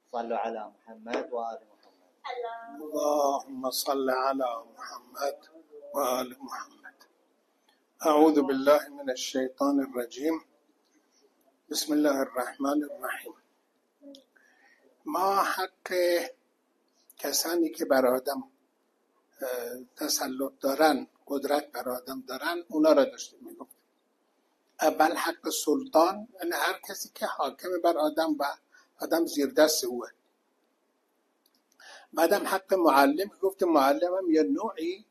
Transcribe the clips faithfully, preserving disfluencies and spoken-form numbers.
صلوا على محمد وآل محمد. اللهم صل على محمد وآل محمد. اعوذ بالله من الشیطان الرجیم. بسم الله الرحمن الرحیم. ما حق کسانی که بر آدم تسلط دارن، قدرت بر آدم دارن، اونا را داشتیم میگفت. اول حق سلطان، یعنی هر کسی که حاکم بر آدم و آدم زیر دست اوه. بعدم حق معلم، گفت معلم هم یه نوعی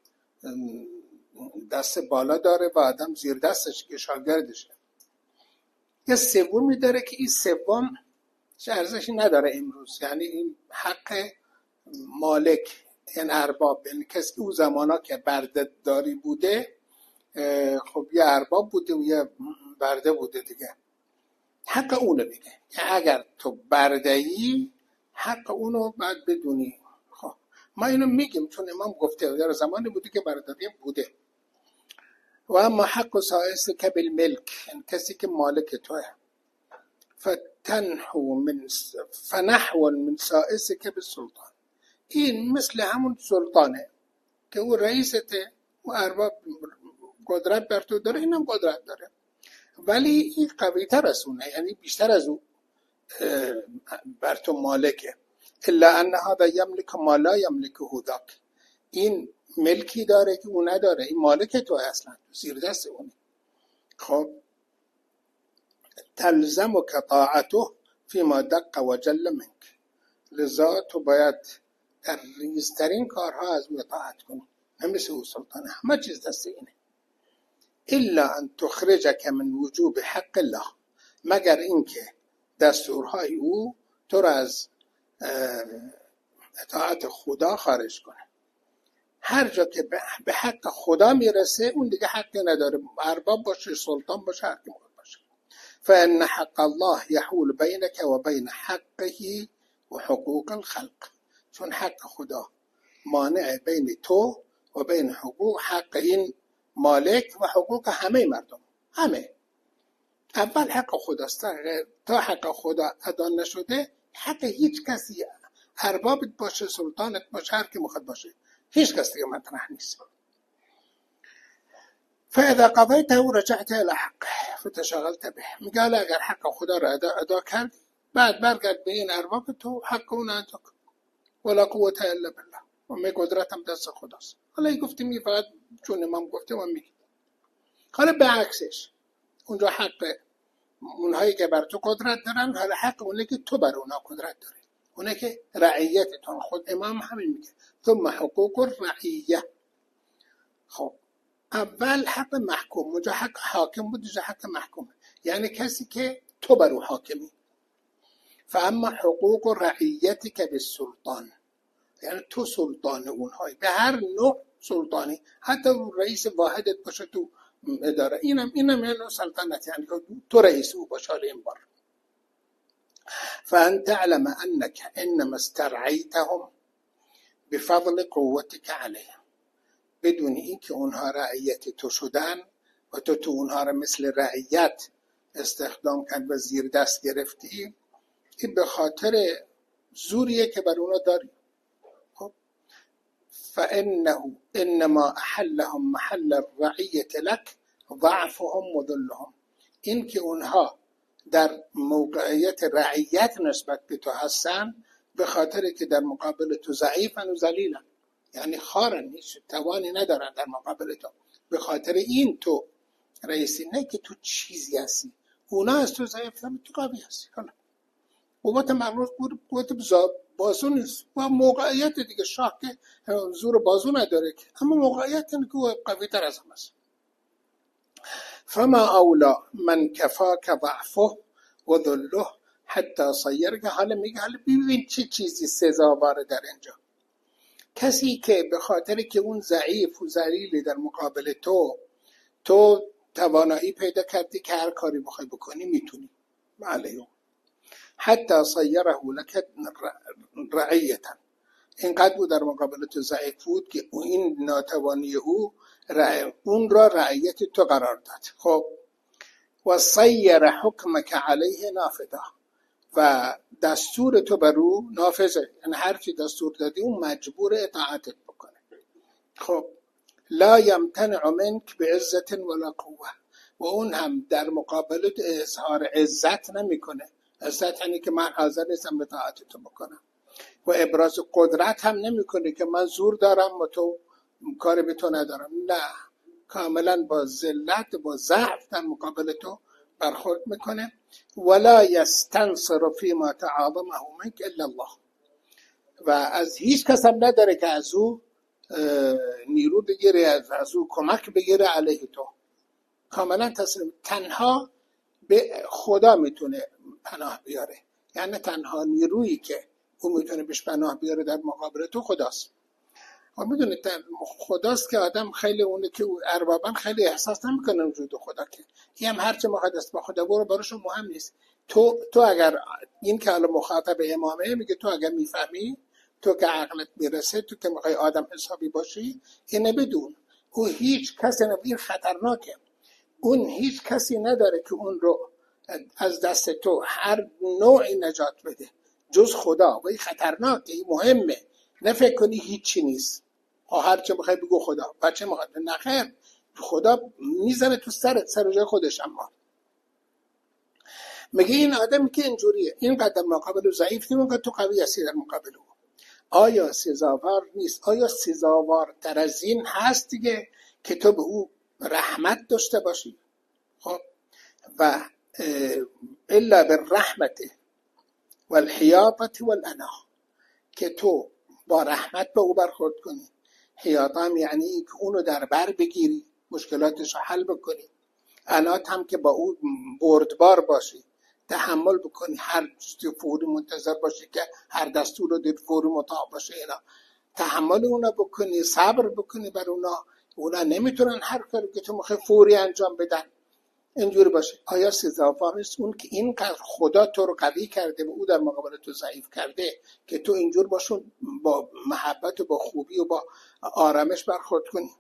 دست بالا داره و آدم زیر دستش که شاگردشه. یه سومی داره که این سوم چه ارزشی نداره امروز، یعنی این حق مالک، یعنی ارباب، یعنی کسی که اون زمانا که بردهداری بوده، خب یه ارباب بوده و یه برده بوده دیگه، حق اونو میگه که اگر تو بردهی حق اونو باید بدونی. خب ما اینو میگیم چون امام گفته در زمانی بوده که بردهداری بوده. و اما حق سائس که بالملک، یعنی کسی که مالک توه، فتنحو من فنحو من سائس که بالسلطان، این مثل همون سلطانه که او رئیسته و ارباب قدرت بر تو داره، اینم قدرت داره ولی این قوی تر از اونه، یعنی بیشتر از او بر تو مالکه. الا ان هذا یملک ما لا یملکه ذاک، این ملکی داره که او نداره، این مالک تو اصلا زیر دست اونه. خب تلزمک طاعته فيما دق و جل منک، لذا تو باید در ریزترین کارها از او اطاعت کنی، نمیشه او سلطانه، همه چیز دست اینه. الا ان تخرجک من وجوب حق الله، مگر اینکه دستورهای او تو را از اطاعت خدا خارج کنه. هر جا که به حق خدا میرسه اون دیگه حقی نداره، ارباب باشه، سلطان باشه، هر کی باشه. فان حق الله یحول بینک و بین حقه و حقوق الخلق، چون حق خدا مانع بین تو و بین حقوق حق این مالک و حقوق همه مردم. همه اول حق خداست، تا حق خدا ادا نشده حق هیچ کسی، اربابت باشه، سلطانت باشه، هر کی مخواد باشه، هیچ کس دیگه مطرح نیست. فاذا قضیته رجعت الى حقه فتشغلت به، میگه اگر حق خدا را ادا, ادا کرد بعد برگرد به این ارباب تو، حق اون انت ولا قوة الا بالله، و می قدرتم دست خداست. حالا این گفتیم می فقط چون امام گفته و میگه. حالا به عکسش اونجا حق اونهایی که بر تو قدرت دارن، حالا حق اونه که تو بر اونا قدرت داری، اونه که رعیتتون. خود امام همین میگه ثم حقوق الرعیه. خب اول حق محکوم، اونجا حق حاکم بود، اونجا حق محکوم، یعنی کسی که تو بر او حاکمی. فاما حقوق رعیتی که به سلطان، یعنی تو سلطان اونهایی، به هر نوع سلطانی، حتی رئیس واحدت باشه تو اداره، اینم اینم یعنی سلطنت، یعنی تو رئیس او باشه. حالا این بار فان تعلم انك انما استرعیتهم بفضل قوتك علیهم، بدون این که اونها رعیت تو شدن و تو تو اونها را مثل رعیت استخدام کرد و زیر دست گرفتی، این به خاطر زوریه که بر اونها داری. خب فانه انما احلهم محل الرعیت لك ضعفهم و ذلهم، این که اونها در موقعیت رعیت نسبت به تو هستن به خاطر که در مقابل تو ضعیفن و ذلیلن، یعنی خارن، هیچ توانی ندارن در مقابل تو. به خاطر این تو رئیسی، نه که تو چیزی هستی، اونا از تو ضعیفتن، تو قوی هستی. حالا قوت مغلوب بود، قوت بازو نیست و موقعیت دیگه. شاه که زور بازو نداره که، اما موقعیت اینه که قوی تر از هم هست. فما اولا من کفاک ضعفه و ذله حتی صیرک. حالا میگه حالا ببین چه چیزی سزاواره در اینجا. کسی که به خاطر که اون ضعیف و ذلیل در مقابل تو، تو توانایی پیدا کردی که هر کاری بخوای بکنی میتونی علیه، حتی صیره لک رعیتا، اینقدر بود در مقابل تو ضعیف بود که این ناتوانی او اون را رعیت تو قرار داد. خب و صیر حکمک علیه نافذه، و دستور تو بر او نافذه، یعنی هر چی دستور دادی اون مجبور اطاعتت بکنه. خب لا یمتنع منک بعزت ولا قوه، و اون هم در مقابل اظهار عزت نمیکنه. عزت یعنی که من حاضر نیستم اطاعت تو بکنم، و ابراز قدرت هم نمیکنه که من زور دارم و تو کاری به تو ندارم. نه، کاملا با ذلت با ضعف در مقابل تو برخورد میکنه. ولا یستنصر فیما تعاظمه منک الا الله، و از هیچ کس هم نداره که از او نیرو بگیره، از, از او کمک بگیره علیه تو. کاملا تسلیم، تنها به خدا میتونه پناه بیاره، یعنی تنها نیرویی که او میتونه بهش پناه بیاره در مقابل تو خداست. و میدونید خداست که آدم خیلی اونه که اربابا خیلی احساس نمیکنه وجود خدا، که این هم هرچه مقدس با خدا برو براشون مهم نیست. تو تو اگر این که الان مخاطب امامه میگه تو اگر میفهمی، تو که عقلت میرسه، تو که میخوای آدم حسابی باشی، اینه بدون او هیچ کسی نبیر خطرناکه. اون هیچ کسی نداره که اون رو از دست تو هر نوعی نجات بده جز خدا. و این خطرناکه، این مهمه. نه فکر کنی هیچی نیست، هر چه بخوای بگو خدا، بچه میخواد نخیر، خدا میزنه تو سرت سر جای خودش. اما میگه این آدمی که اینجوریه، این قدر مقابل ضعیف نیست، تو قوی هستی در مقابل او. آیا سزاوار نیست؟ آیا سزاوار تر از این هست دیگه که تو به او رحمت داشته باشی؟ خب و الا بالرحمت والحیاطه والاناه، که تو با رحمت به او برخورد کنی. حیاطه هم یعنی که اونو در بر بگیری، مشکلاتش رو حل بکنی. انات هم که با او بردبار باشی، تحمل بکنی، هر چیزی فوری منتظر باشی که هر دستور رو دیر فوری مطاع باشه. اینا تحمل اونا بکنی، صبر بکنی بر اونا. اونا نمیتونن هر کاری که تو میخوای فوری انجام بدن، اینجوری باشه. آیا سزاوار نیست اون که اینقدر خدا تو رو قوی کرده و او در مقابل تو ضعیف کرده که تو اینجور باشون با محبت و با خوبی و با آرامش برخورد کنی؟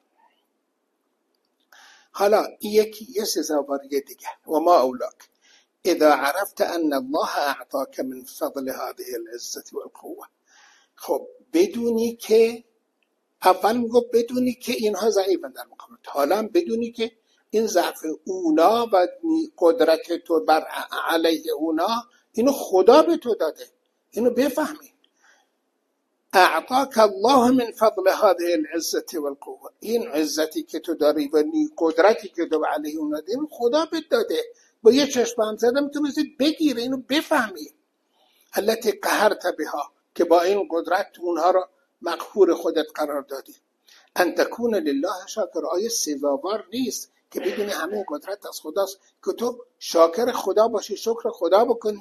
حالا یکی یه سزاواری دیگه، و ما اولاک اذا عرفت ان الله اعطاك من فضل هذه العزة والقوة. خب بدونی که، اول میگو بدونی که اینها ضعیفن در مقابل، حالا بدونی که این ضعف اونا و قدرت تو بر علیه اونا، اینو خدا به تو داده. اینو بفهمی. اعطاك الله من فضل هذه العزة والقوة، این عزتی که تو داری و قدرتی که تو علیه اونا داری خدا به داده. با یه چشم هم زده میتونی بگیری، اینو بفهمی. التي قهرت بها، که با این قدرت اونها رو مقهور خودت قرار دادی. ان تكون لله شاکر، آیا سزاوار نیست که بدونی همه قدرت از خداست که تو شاکر خدا باشی، شکر خدا بکنی.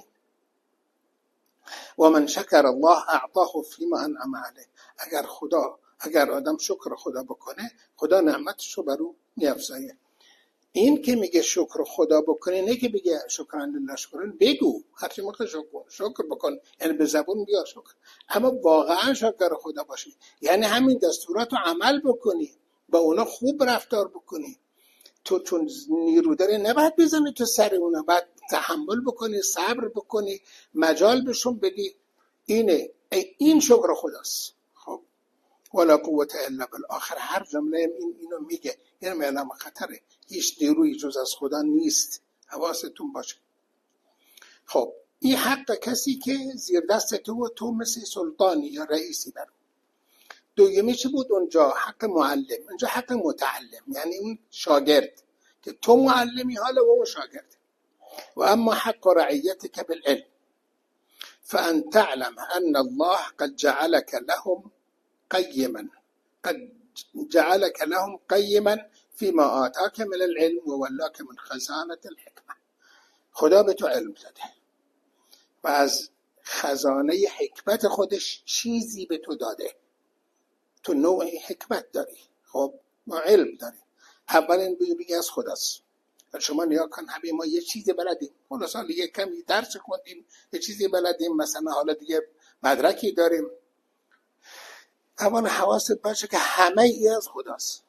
و من شکر الله اعطاه فيما انعم عليه، اگر خدا اگر آدم شکر خدا بکنه، خدا نعمتش رو بر او می‌افزاید. این که میگه شکر خدا بکنه، نه که بگه شکران لله شکران، بگو هر چی میخوای شکر شکر بکن، یعنی به زبون بیا شکر، اما واقعا شکر خدا باشی، یعنی همین دستورات رو عمل بکنی، با اونا خوب رفتار بکنی. تو چون نیرو داره نباید بزنی تو سر اونا، باید تحمل بکنی، صبر بکنی، مجال بهشون بدی. اینه این شکر خداست. خب ولا قوت الا بالآخر، هر جمله این اینو میگه، یعنی علامه خطره، هیچ نیروی جز از خدا نیست. حواستون باشه. خب این حق کسی که زیر دست تو و تو مثل سلطانی یا رئیسی برو. دومی چی بود اونجا؟ حق معلم. اونجا حق متعلم، یعنی اون شاگرد که تو معلمی حالا و اون شاگرد. و اما حق رعیتك بالعلم فان تعلم ان الله قد جعلك لهم قيما قد جعلك لهم قيما فيما آتاك من العلم وولاك من خزانة الحكمة. خدا به تو علم داده و از خزانه حکمت خودش چیزی به تو داده. تو نوع حکمت داری، خب ما علم داری. اول این بگی از خداست. شما نیا کن همه ما یه چیزی بلدیم، خلاصا یه کمی درس خوندیم، یه چیزی بلدیم، مثلا حالا دیگه مدرکی داریم. اول حواست باشه که همه ای از خداست.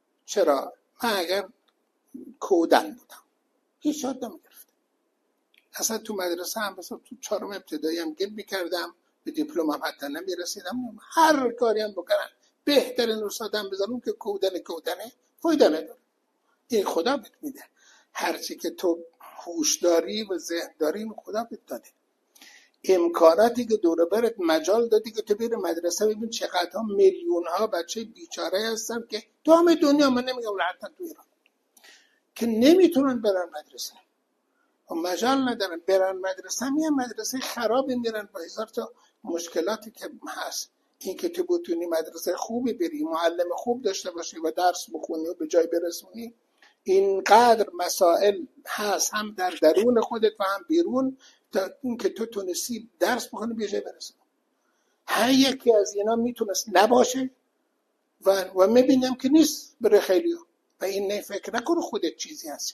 چرا؟ من اگر کودن بودم هیچ یاد نمیگرفتم، اصلا تو مدرسه هم مثلا تو چهارم ابتدایی هم گل میکردم، به دیپلم هم حتی نمیرسیدم. هر کاری هم بکنن بهترین استادم بذارم که کودن کودنه فایده نداره. این خدا بهت میده. هرچی که تو هوش داری و ذهن داری این خدا بهت داده. امکاناتی که دور برت مجال دادی که تو بری مدرسه ببین چقدر ها میلیون ها بچه بیچاره هستن که تو همه دنیا، من نمیگم راحتن تو ایران، که نمیتونن برن مدرسه و مجال ندارن برن مدرسه. میان مدرسه خرابی میرن با هزار تا مشکلاتی که هست. این که تو بتونی مدرسه خوبی بری، معلم خوب داشته باشی و درس بخونی و به جای برسونی، اینقدر مسائل هست هم در درون خودت و هم بیرون تا این که تو تونستی درس بخونی به جای برسونی. هر یکی از اینا میتونست نباشه و, و میبینم که نیست برای خیلی و این نه فکر نکنه خودت چیزی هستی.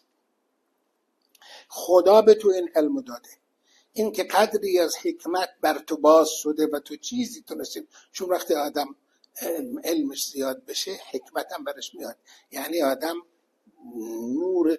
خدا به تو این علم داده، این که قدری از حکمت بر تو باز شده و تو چیزی تونستی. چون وقتی آدم علمش زیاد بشه حکمت هم برش میاد، یعنی آدم نور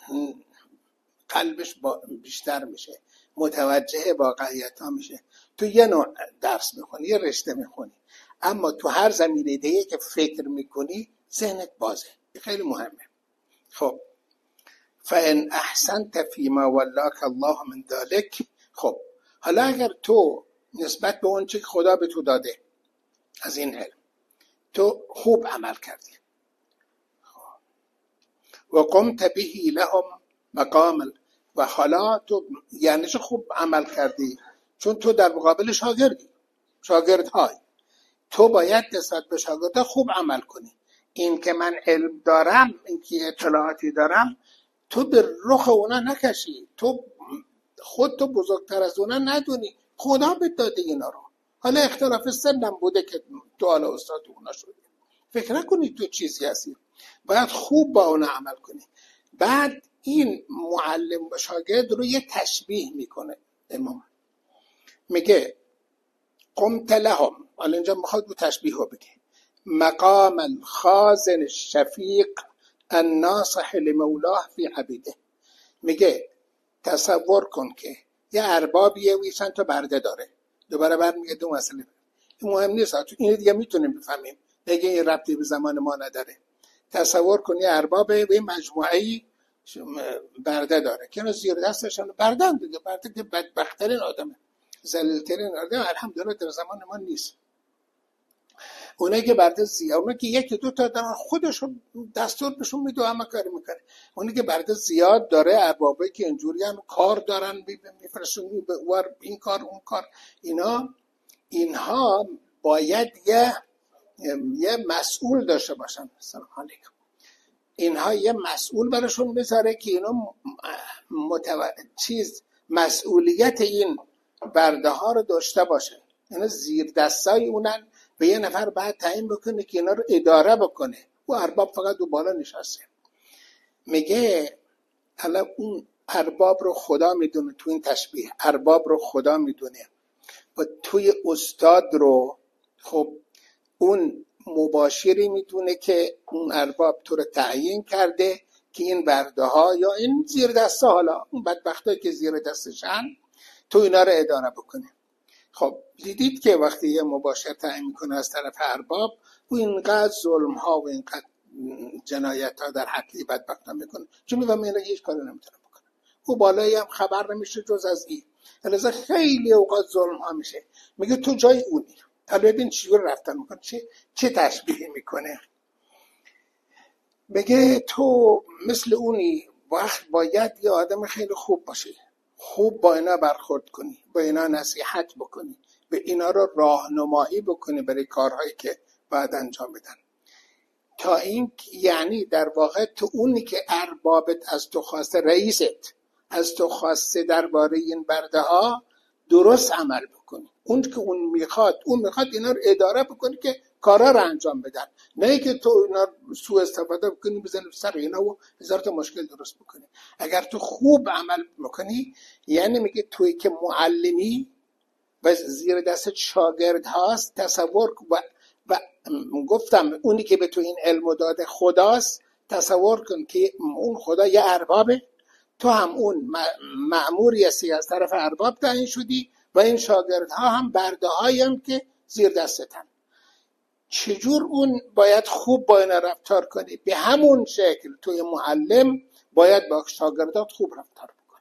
قلبش بیشتر میشه، متوجه واقعیت ها میشه. تو یه نوع درس میخونی، یه رشته میخونی، اما تو هر زمینه دیگه که فکر میکنی ذهنت بازه. خیلی مهمه. خب فَإِنْ أَحْسَنْتَ فِيمَا وَلَّاكَ اللَّهُ مِنْ ذَلِكَ. خب حالا اگر تو نسبت به اون چی که خدا به تو داده از این علم تو خوب عمل کردی و قمت بهی لهم مقام، و حالا تو یعنی چه خوب عمل کردی؟ چون تو در مقابل شاگردی، شاگردهای تو باید نسبت به شاگردها خوب عمل کنی. این که من علم دارم، این که اطلاعاتی دارم، تو به رخ اونا نکشی، تو خود تو بزرگتر از اونا ندونی. خدا بهت داده اینا رو. حالا اختلاف سنم بوده که تو حالا استاد اونا شدی، فکر نکنی تو چیزی هستی. باید خوب با اونا عمل کنی. بعد این معلم و شاگرد رو یه تشبیه میکنه امام، میگه قمت لهم. حالا اینجا میخواد رو تشبیه رو بگه. مقام الخازن الشفیق الناصح لمولاه فی عبیده. میگه تصور کن که یه اربابیه و چند تا برده داره. دوباره برمیگه دو مسئله. این مهم نیست، این دیگه میتونیم بفهمیم، دیگه این ربطی به زمان ما نداره. تصور کن یه اربابه و مجموعه‌ای برده داره که زیر دستشون بردن دیگه. برده که بدبخترین آدمه، ذلیل‌ترین آدم الحمدلله در زمان ما نیست. اونایی که برده زیاد، اونایی که یک دو تا دارن خودشون دستور بهشون میده و همه کاری میکنه. اونایی که برده زیاد داره، اربابه که اینجوری هم کار دارن میفرستون به ور این کار اون کار، اینا اینها باید یه یه مسئول داشته باشن. سلام علیکم. اینها یه مسئول براشون بذاره که اینا متو... چیز مسئولیت این برده ها رو داشته باشه. اینا زیر دستای اونن و یه نفر بعد تعیین بکنه که اینا رو اداره بکنه. و ارباب فقط دو بالا نشسته. میگه حالا اون ارباب رو خدا میدونه. تو این تشبیه ارباب رو خدا میدونه و توی استاد رو خب اون مباشری میدونه که اون ارباب تو رو تعیین کرده که این برده ها یا این زیر دسته، حالا اون بدبختایی که زیر دستشن، تو اینا رو اداره بکنه. خب دیدید که وقتی یه مباشر تعیین میکنه از طرف ارباب، و اینقدر ظلم ها و اینقدر جنایت ها در حقی بدبخت میکنه، چون میفهمه اینا هیچ کاری نمیتونه بکنه. او بالایی هم خبر نمیشه جز از این. لذا خیلی اوقات ظلم ها میشه. میگه تو جای اونی. حالا ببین چجوری رفتن میکنه، چه چه تشبیهی میکنه. میگه تو مثل اونی، وقت باید یه آدم خیلی خوب باشی، خوب با اینا برخورد کنی، با اینا نصیحت بکنی، به اینا رو راهنمایی بکنی برای کارهایی که باید انجام بدن. تا این یعنی در واقع تو اونی که اربابت از تو خواسته، رئیست از تو خواسته درباره این برده ها درست عمل بکنی. اون که اون میخواد اون میخواد اینا رو اداره بکنی که کارا رو انجام بدن، نه که تو اینا سوء استفاده بکنی بزنی سر اینا و هزار تا مشکل درست بکنی. اگر تو خوب عمل بکنی، یعنی میگه توی که معلمی و زیر دست شاگرد هاست، تصور و, و گفتم اونی که به تو این علم داده خداست. تصور کن که اون خدا یه اربابه تو هم اون مأموری هستی از طرف ارباب تعیین شدی و این شاگردها هم برده هایی هم که زیر دستتن. چجور اون باید خوب با اینا رفتار کنی؟ به همون شکل توی معلم باید با شاگردات خوب رفتار بکنی.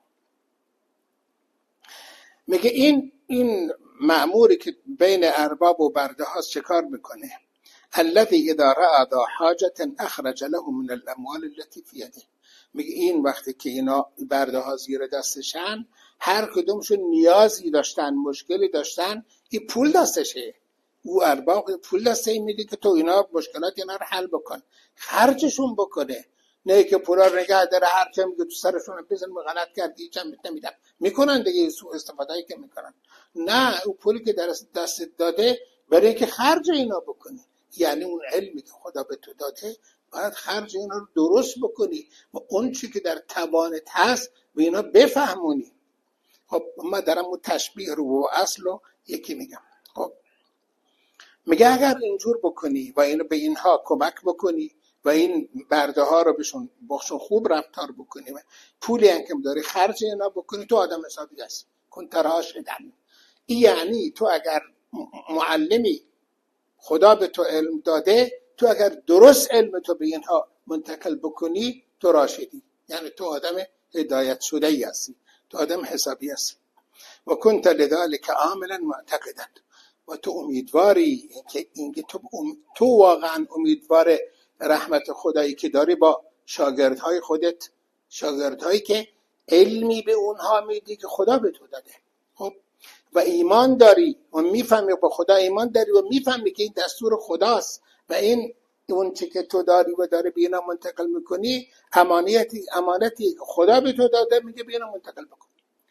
میگه این این مأموری که بین ارباب و برده هاست چه کار میکنه؟ الذي اذا رأى ذا حاجة اخرج له من الاموال التي في يده. میگه این وقتی که اینا برده ها زیر دستشن، هر کدومشون نیازی داشتن، مشکلی داشتن، این پول دستشه، او ارباب پول دسته این میده که تو اینا مشکلات اینا رو حل بکن، خرجشون بکنه، نه که پولا رو نگه داره هر چه میگه تو سرشون بزن غلط کردی چم نمیدم میکنن دیگه، سوء استفاده که میکنن. نه، او پولی که در دست داده برای که خرج اینا بکنی، یعنی اون علمی که خدا به تو داده باید خرج اینا رو درست بکنی و اون چی که در توانت هست به اینا بفهمونی. خب ما دارم اون تشبیه رو و اصل رو یکی میگم. خب میگه اگر اینجور بکنی و اینو به اینها کمک بکنی و این برده ها رو بهشون باشون خوب رفتار بکنی و پولی هم که داری خرج اینا بکنی، تو آدم حسابی هست. کن تراش دم. این یعنی تو اگر معلمی خدا به تو علم داده، تو اگر درست علم تو به اینها منتقل بکنی تو راشدی، یعنی تو آدم هدایت شده ای هستی، تو آدم حسابی هستی. و کنت لذلك عاملا معتقدا، و تو امیدواری که اینکه تو ام... تو واقعا امیدوار رحمت خدایی که داری با شاگردهای خودت، شاگردهایی که علمی به اونها میدی که خدا به تو داده. خب و ایمان داری و میفهمی با خدا ایمان داری و میفهمی که این دستور خداست و این اون چی که تو داری و داری به اینا منتقل میکنی امانتی امانتی که خدا به تو داده، میگه به اینا منتقل بکن.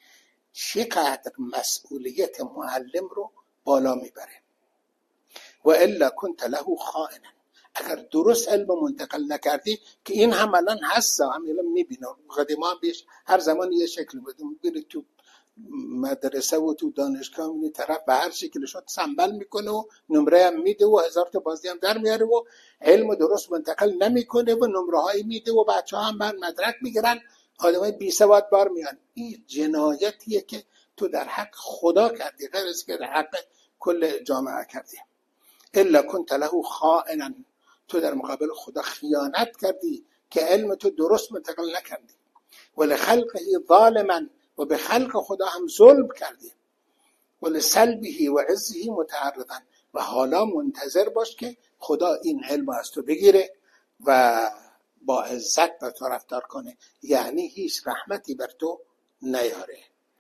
چقدر مسئولیت معلم رو بالا میبره. و الا كنت له خائنا، اگر درست علم منتقل نکردی که این هم الان هست، هم الان میبینم قدیما بیش هر زمان یه شکل بدون بری تو مدرسه و تو دانشگاه این طرف به هر شکل شد سنبل میکنه و نمره هم میده و هزار تا بازی هم در میاره و علم درست منتقل نمیکنه و نمره هایی میده و بچه ها هم بر مدرک میگیرن، آدم های بی سواد بار میان. این جنایتیه که تو در حق خدا کردی، غیر از که در حق کل جامعه کردی. الا كنت له خائنا، تو در مقابل خدا خیانت کردی که علم تو درست منتقل نکردی. ولخلقه ظالما، و به خلق خدا هم ظلم کردی. ولسلبه و عزه متعرضا، و حالا منتظر باش که خدا این علم از تو بگیره و با عزت با تو رفتار کنه، یعنی هیچ رحمتی بر تو نیاره.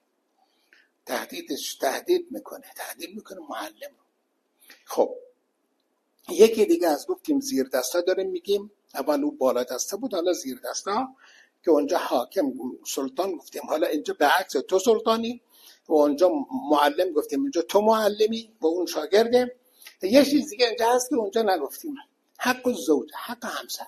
تهدیدش تهدید میکنه تهدید میکنه معلم. خب یکی دیگه از گفتیم زیر دستا داریم میگیم، اول اون بالا دستا بود، حالا زیر دستا که اونجا حاکم سلطان گفتیم، حالا اینجا به عکس تو سلطانی و اونجا معلم گفتیم، اینجا تو معلمی و اون شاگرده. یه چیز دیگه اینجا هست که اونجا نگفتیم، حق الزوج، حق همسر.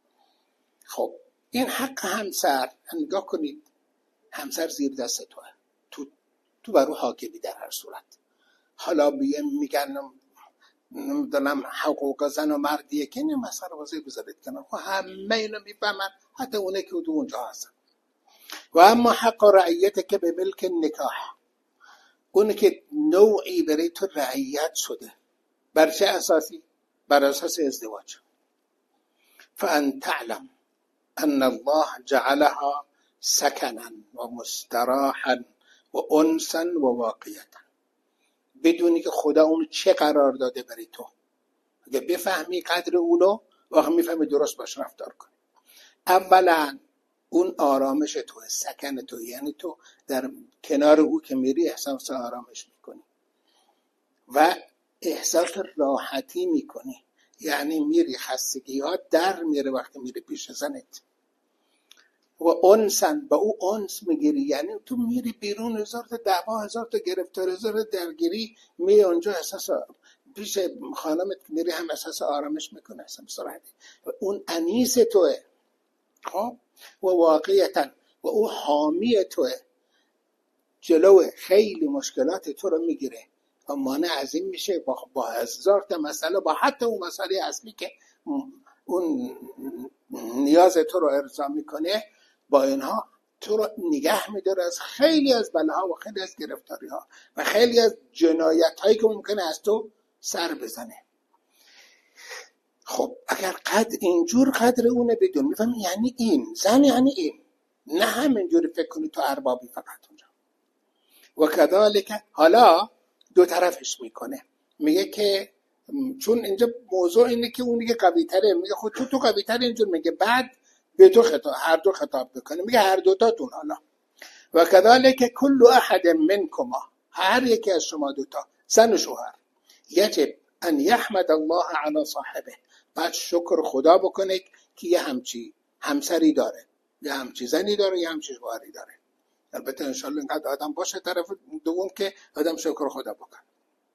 خب این حق همسر نگاه کنید، همسر زیر دست توه، تو تو برو حاکمی در هر صورت. حالا میگن نمیدونم حقوق زن و مردیه که این مسئله واسه بذارید کنار، خب همه اینو میفهمن، حتی اونه که تو اونجا هستن. و اما حق رعیت که به ملک نکاح، اون که نوعی برای تو رعیت شده، بر چه اساسی؟ بر اساس ازدواج. فان تعلم ان الله جعلها سکنا و مستراحا و انسا و واقعیتا، بدونی که خدا اون چه قرار داده برای تو، اگه بفهمی قدر اونو واقعا میفهمی درست باش رفتار کنی. اولا اون آرامش توه، سکن تو، یعنی تو در کنار او که میری احساس آرامش میکنی و احساس راحتی میکنی، یعنی میری خستگی ها در میره وقتی میری پیش زنت. و انسن با او انس میگیری، یعنی تو میری بیرون هزار تا دعوا، هزار تا گرفتار، هزار تا درگیری، می اونجا احساس پیش خانمت میری هم احساس آرامش میکنه، احساس راحتی. و اون انیس توه. خب و واقعیتا و او حامی توه، جلو خیلی مشکلات تو رو میگیره و مانع از این میشه با, با هزار تا مسئله، با حتی اون مسئله اصلی که اون نیاز تو رو ارضا میکنه، با اینها تو رو نگه میداره از خیلی از بلاها و خیلی از گرفتاری ها و خیلی از جنایت هایی که ممکنه از تو سر بزنه. خب اگر قدر اینجور قدر اونه بدون میفهم یعنی این زن یعنی این، نه همینجوری فکر کنی تو اربابی فقط اونجا. و کذالک حالا دو طرفش میکنه، میگه که چون اینجا موضوع اینه که اون دیگه قوی تره، میگه خود تو تو قوی تره اینجور میگه، بعد به تو خطاب هر دو خطاب بکنه، میگه هر دوتاتون. حالا و کذالک کل احد منکما، هر یکی از شما دوتا زن و شوهر، یجب ان یحمد الله علی صاحبه، بعد شکر خدا بکنه که یه همچی همسری داره، یه همچی زنی داره، یه همچی شوهری داره. البته انشالله اینقدر آدم باشه طرف دوم که آدم شکر خدا بکنه.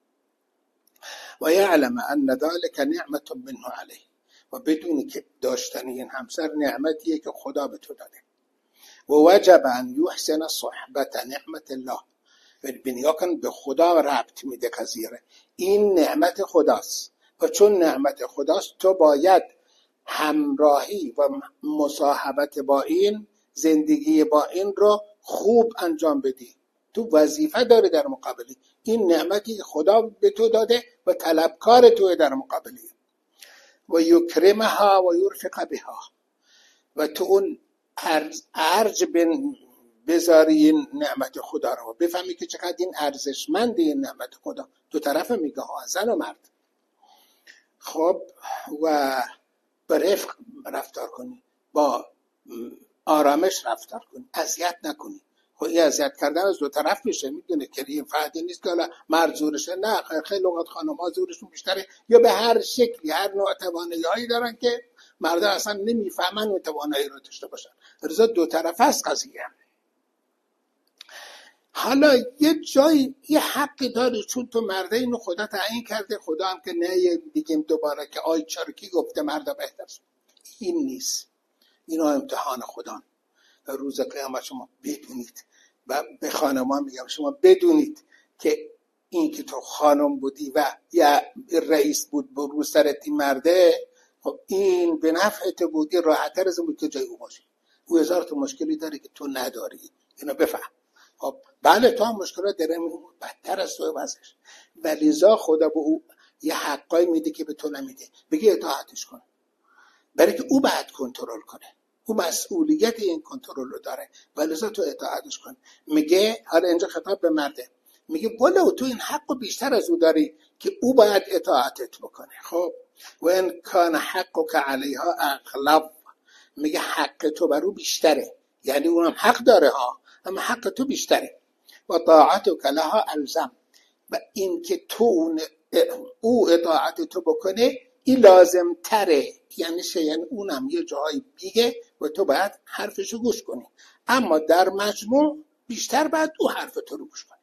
و یعلم ان ذلک نعمت منه علیه، و بدونی که داشتن این همسر نعمتیه که خدا به تو داده. و وجب ان یحسن صحبت نعمت الله، بنیا کن به خدا ربط میده قضیه، این نعمت خداست و چون نعمت خداست تو باید همراهی و مصاحبت با این، زندگی با این رو خوب انجام بدی. تو وظیفه داره در مقابلی این نعمتی خدا به تو داده و طلبکار توی در مقابلی. و یکرمها و یرفق بها، و تو اون ارج بن بذاری این نعمت خدا رو، بفهمی که چقدر این ارزشمند این نعمت خدا. دو طرف میگه ها، زن و مرد. خب و به رفق رفتار کنی، با آرامش رفتار کنی، اذیت نکنی. خب این اذیت کردن از دو طرف میشه، میدونه که این فردی نیست که حالا مرد زورشه، نه، خیلی اوقات خانم ها زورشون بیشتره، یا به هر شکلی هر نوع توانایی هایی دارن که مردا اصلا نمیفهمن اون توانایی رو داشته باشن. رضا دو طرف است قضیه. حالا یه جایی یه حقی داری، چون تو مرده اینو خدا تعیین کرده، خدا هم که نه بگیم دوباره که آی چرا کی گفته مردا بهتر است. این نیست، اینا امتحان خدا. روز قیامت شما بدونید، و به خانمان میگم شما بدونید که این که تو خانم بودی و یا رئیس بود برو سرت این مرده، خب این به نفعت بودی، راحت‌تر از بود که جای او باشی. او هزار تا مشکلی داره که تو نداری، اینو بفهم. خب بله تو هم مشکلات داره، بدتر از تو واسش، ولیزا خدا به او یه حقای میده که به تو نمیده، بگی اطاعتش کن، برای که او باید کنترل کنه، او مسئولیت این کنترل رو داره، ولیزا تو اطاعتش کن. میگه حالا اینجا خطاب به مرده، میگه ولو تو این حقو بیشتر از او داری که او باید اطاعتت بکنه. خب و ان کان حقک علیها اغلب، میگه حق تو بر او بیشتره، یعنی اونم حق داره ها، اما حق تو بیشتره. و طاعتک لها الزم، و این که تو او اطاعت تو بکنه این لازم تره، یعنی شیئن اونم یه جایی بیگه و تو باید حرفشو گوش کنی، اما در مجموع بیشتر باید او حرف تو رو گوش کنی.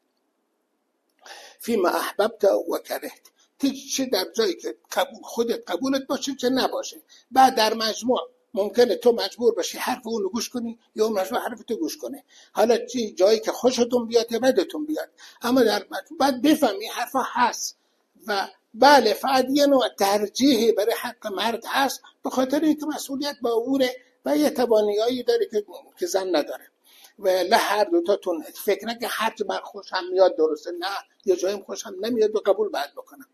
فیما احببت و کرهت، چه در جایی که خودت قبولت باشه چه نباشه، بعد در مجموع ممکنه تو مجبور باشی حرف اون رو گوش کنی یا اون مجبور حرف تو گوش کنه. حالا چه جایی که خوشتون بیاد یا بدتون بیاد، اما در مجموع بعد بفهمی حرفا هست و بله فقط یه نوع ترجیحی برای حق مرد هست، به خاطر اینکه مسئولیت با اوره و یه توانایی داره که که زن نداره. و له هر دوتاتون فکر نکنید هر چه من خوشم میاد درسته، نه، یه جایی خوشم نمیاد و قبول باید بکنم.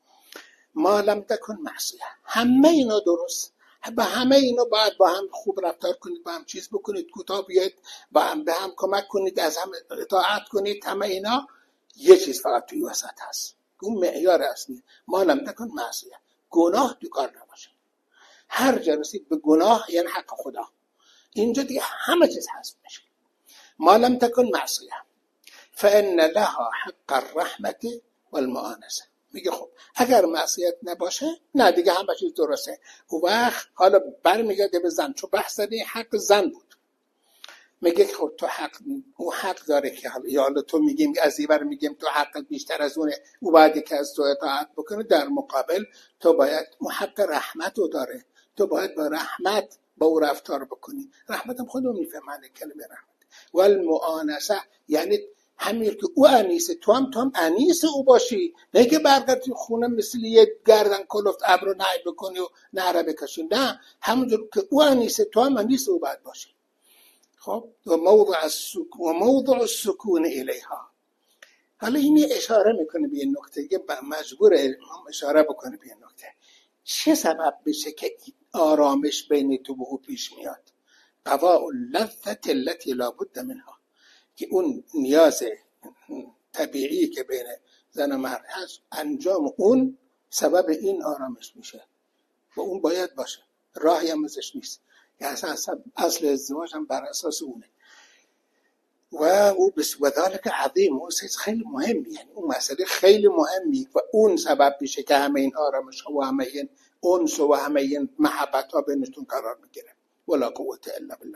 ما لم تکن معصیه، همه اینا درست، با همه اینا باید با هم خوب رفتار کنید، با هم چیز بکنید، کوتاه بیاید، با هم به هم کمک کنید، از هم اطاعت کنید. همه اینا یه چیز فقط توی وسط هست، اون معیار اصلی. ما لم تکن معصیه، گناه تو کار نباشه. هر جا رسید به گناه یعنی حق خدا، اینجا دیگه همه چیز هست میشه. ما لم تکن معصیه فان لها حق الرحمت والمؤانسه، میگه خب اگر معصیت نباشه نه دیگه همه چیز درسته. اون وقت حالا برمیگرده به زن، چون بحث داره حق زن بود، میگه خب تو حق، او حق داره که یا حالا تو میگیم از این بر میگیم تو حقت بیشتر از اونه، او باید که از تو اطاعت بکنه، در مقابل تو باید اون حق رحمت رو داره، تو باید با رحمت با او رفتار بکنی. رحمت هم خودمون میفهمن کلمه رحمت. والمؤانسه یعنی همین که او انیسه تو هم تو هم انیس او باشی، نه که برگرد تو خونه مثل یه گردن کلفت ابر رو نعی بکنی و نعره بکشی، نه، همونجور که او انیسه تو هم انیس او باید باشی. خب و موضع السکون و موضع السکون الیها. حالا این اشاره میکنه به این نکته، یه مجبوره اشاره بکنه به این نکته. چه سبب بشه که آرامش بین تو و او پیش میاد؟ قضاء اللذت التي لا بد منها، که اون نیاز طبیعی که بین زن و مرد هست، انجام اون سبب این آرامش میشه و اون باید باشه، راهی هم ازش نیست. یعنی اصلا اصل ازدواج هم بر اساس اونه و او بس و ذالک عظیم، و خیلی مهمی، یعنی اون مسئله خیلی مهمی و اون سبب میشه که همه این آرامش ها و همه این انس و همه این محبت ها بینتون قرار میگیره. ولا قوة الا بالله.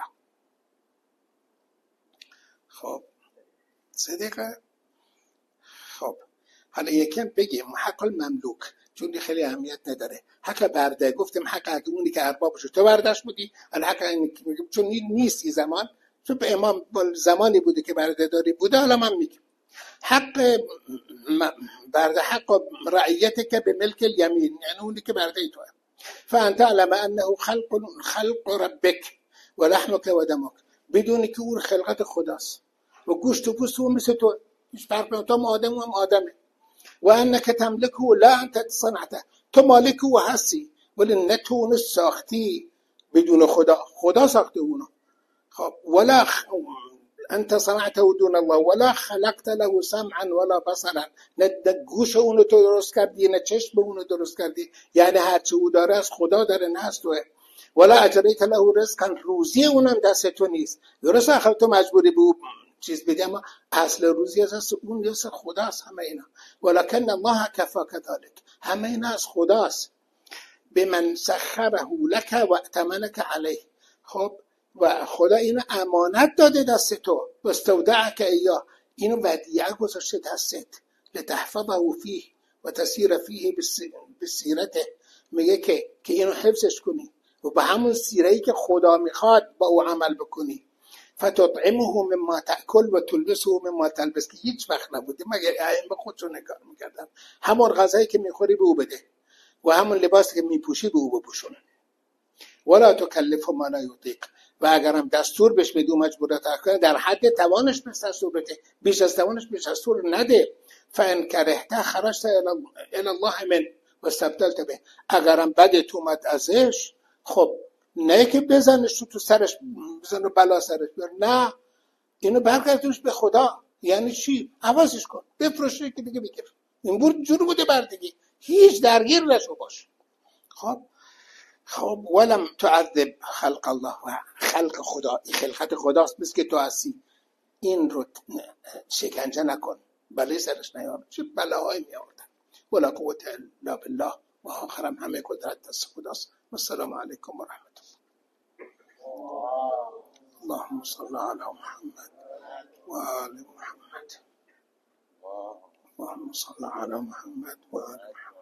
خب صدیقه. خب حالا یکم بگیم حق المملوک، چون خیلی اهمیت نداره. حق برده، گفتیم حق اونی که اربابشه، تو بردش بودی، حالا حق اینی که میگم چون نیست این زمان، چون به امام زمانی بوده که برده داری بوده، حالا من میگم حق برده حق رعیت که به ملک الیمین، یعنی اونی که برده توه. فانت علم انه خلق خلق ربک و لحمک و دمک، بدونی که اون خلقت خداست و گوشت و پوست اون مثل تو، هیچ فرق نمیکنه، تو آدم و هم آدمه. و انک تملکه لا انت صنعته، تو مالک او هستی ولی نه تو اونو ساختی، بدون خدا، خدا ساخته اونو. خب ولا خ... انت صنعته دون الله ولا خلقت له سمعا ولا بصرا، نه گوش اونو تو درست کردی نه چشم اونو درست کردی، یعنی هر چه او داره از خدا داره، نه از توه. ولا اجریت له رزقا، روزی اونم دست تو نیست، درست آخر تو مجبوری به چیز بدی، اما اصل روزی از اون دست خداست. همه اینا ولکن الله کفا کذالک، همه اینا از خداست. بمن سخره لك و ائتمنك علیه. خب و خدا اینو امانت داده دست تو، و استودعک ایاه، اینو ودیعه گذاشته دستت، لتحفظه فیه و تسیر فیه بسیرته، میگه که که اینو حفظش کنی و به همون سیره‌ای که خدا میخواد با او عمل بکنی. فتطعمه مما تأکل و تلبسه مما تلبس، که هیچ وقت نبوده مگر ائمه خودشون نگاه میکردن، همون غذایی که میخوری به او بده و همون لباسی که میپوشی به او بپوشون. ولا تکلف ما لا یطیق، و اگرم دستور بهش بدی و مجبورت کنه، در حد توانش بهش دستور بده، بیش از توانش بهش دستور نده. فان کرهته خرجت الی الله من و استبدلت به، اگرم بدت اومد ازش، خب نه که بزنش تو, تو سرش، بزن و بلا سرش بیار، نه، اینو برگردونش به خدا. یعنی چی؟ عوضش کن، بفروشه که دیگه بگیر، این بود جور بوده بردگی، هیچ درگیر نشو باش. خب خب ولم تعذب خلق الله، و خلق خدا، این خلقت خداست، مثل که تو هستی، این رو شکنجه نکن، بله سرش نیار، چه بلاهایی می آوردن. ولا قوة الا بالله، و آخرم همه قدرت دست خداست. السلام علیکم و رحمت الله. اللهم صل على محمد و آل محمد. اللهم صل على محمد و آل محمد.